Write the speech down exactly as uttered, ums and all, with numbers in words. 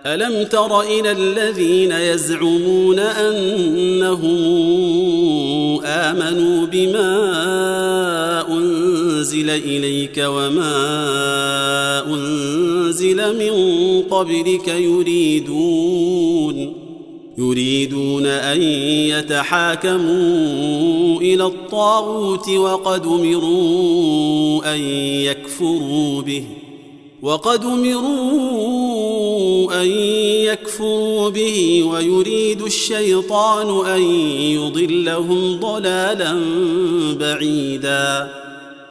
ألم تر إلى الذين يزعمون أنهم آمنوا بما أنزل إليك وما أنزل من قبلك يريدون يريدون أن يتحاكموا إلى الطاغوت وقد أمروا أن يكفروا به وقد أمروا أن يكفروا به ويريد الشيطان أن يضلهم ضلالا بعيدا